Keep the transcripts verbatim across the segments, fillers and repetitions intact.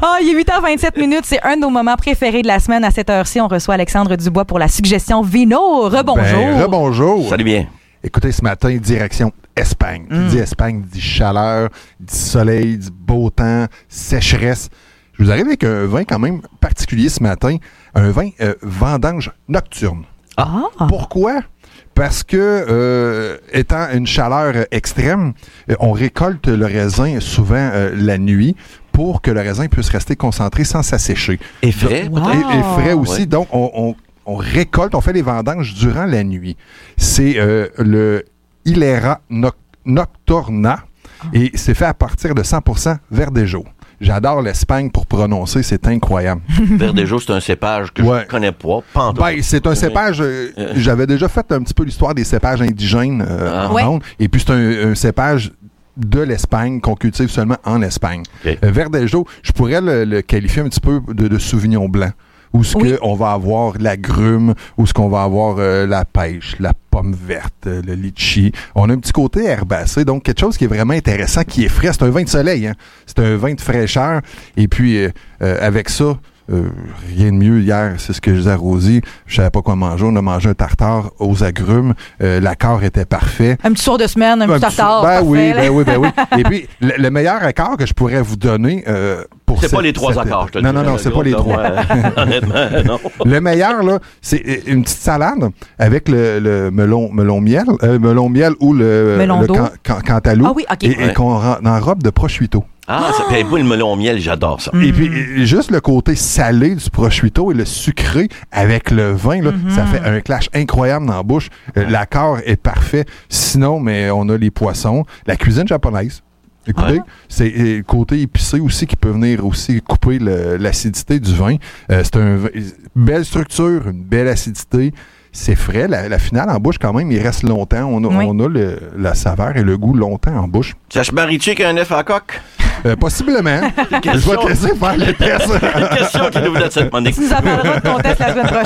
Oh, il est huit heures vingt-sept minutes. C'est un de nos moments préférés de la semaine. À cette heure-ci, on reçoit Alexandre Dubois pour la suggestion Vino. Rebonjour. Ben, rebonjour. Salut bien. Écoutez, ce matin, direction Espagne. Qui Mm. dit Espagne, dit chaleur, dit soleil, dit beau temps, sécheresse. Je vous arrive avec un vin quand même particulier ce matin. Un vin euh, vendange nocturne. Ah. Pourquoi? Parce que, euh, étant une chaleur euh, extrême, euh, on récolte le raisin souvent euh, la nuit pour que le raisin puisse rester concentré sans s'assécher. Et frais, Wow. peut-être? Et, et frais aussi. Ouais. Donc, on, on, on récolte, on fait les vendanges durant la nuit. C'est euh, le Hilera noc- Nocturna et c'est fait à partir de cent pour cent Verdejo. J'adore l'Espagne pour prononcer, c'est incroyable. Verdejo, c'est un cépage que Ouais. je ne connais pas. Pas en tout. Ben, c'est un cépage. euh, Euh. J'avais déjà fait un petit peu l'histoire des cépages indigènes euh, Ah. en Ouais. ondes. Et puis, c'est un, un cépage de l'Espagne qu'on cultive seulement en Espagne. Ok. Euh, Verdejo, je pourrais le, le qualifier un petit peu de, de Sauvignon blanc. Où ce Oui. que on va avoir la grume, où ce qu'on va avoir euh, la pêche, la pomme verte, euh, le litchi. On a un petit côté herbacé, donc quelque chose qui est vraiment intéressant, qui est frais. C'est un vin de soleil, hein. C'est un vin de fraîcheur. Et puis, euh, euh, avec ça, euh, rien de mieux. Hier, c'est ce que je disais à Rosie. Je savais pas quoi manger. On a mangé un tartare aux agrumes. Euh, l'accord était parfait. Un petit soir de semaine, un petit petit- tartare. Ben parfait, oui, là. ben oui, ben oui. Et puis, le, le meilleur accord que je pourrais vous donner euh, pour C'est cette- pas les trois cette- accords, je te Non, le non, dis, non, là, c'est pas les là, trois. ouais. Honnêtement, non. Le meilleur, là, c'est une petite salade avec le, le melon, melon miel, euh, melon miel ou le, Melon le d'eau. can- can- cantaloupe. Ah oui, OK. Et, et Ouais. qu'on ren- enrobe de prosciutto. Ah, ça fait pas le melon au miel, j'adore ça. Et puis, et juste le côté salé du prosciutto et le sucré avec le vin, là, Mhm. ça fait un clash incroyable dans la bouche. Euh, L'accord est parfait. Sinon, mais on a les poissons. La cuisine japonaise. Écoutez, Ouais. c'est euh, le côté épicé aussi qui peut venir aussi couper le- l'acidité du vin. Euh, c'est un vin- belle structure, une belle acidité. C'est frais. La, la finale en bouche, quand même, il reste longtemps. On a, Oui. on a le- la saveur et le goût longtemps en bouche. Ça se marie-tu avec un œuf à coque? Euh, possiblement. Je vais te laisser faire le test. Une question qui nous venait de cette monnaie. Tu nous en parleras de ton test la semaine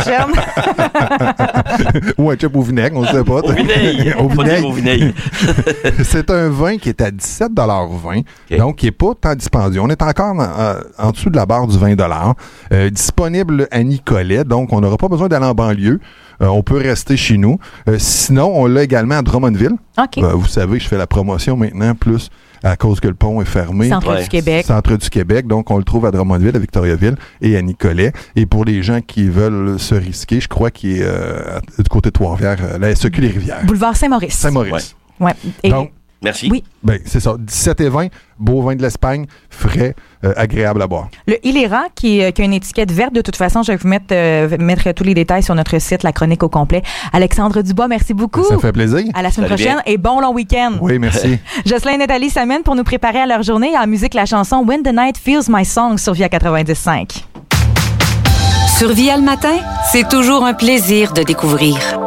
prochaine. Ou un chip au vinaigre, on ne sait pas. Au vinaigre. Au Faut dire vinaigre. au vinaigre. C'est un vin qui est à dix-sept dollars vingt, Ok. donc qui n'est pas tant dispendieux. On est encore en, en- en dessous de la barre du vingt dollars. Euh, disponible à Nicolet, donc on n'aura pas besoin d'aller en banlieue. Euh, on peut rester chez nous. Euh, sinon, on l'a également à Drummondville. OK. Euh, vous savez, je fais la promotion maintenant, plus à cause que le pont est fermé. Centre Ouais. du Québec. Centre du Québec, donc on le trouve à Drummondville, à Victoriaville et à Nicolet. Et pour les gens qui veulent se risquer, je crois qu'il est euh, du côté de Trois-Rivières, euh, la S E Q Les Rivières. Boulevard Saint-Maurice. Saint-Maurice. Ouais. Et- Donc, Merci. Oui. ben, c'est ça. dix-sept et vingt, beau vin de l'Espagne, frais, euh, agréable à boire. Le Hilera, qui, euh, qui a une étiquette verte, de toute façon, je vais vous mettre, euh, mettre tous les détails sur notre site, la chronique au complet. Alexandre Dubois, merci beaucoup. Ça fait plaisir. À la semaine Salut prochaine et bon long week-end. Oui, merci. Jocelyn et Nathalie s'amènent pour nous préparer à leur journée. En musique, la chanson When the Night Feels My Song sur Via quatre-vingt-dix cinq. Sur Via le matin, c'est toujours un plaisir de découvrir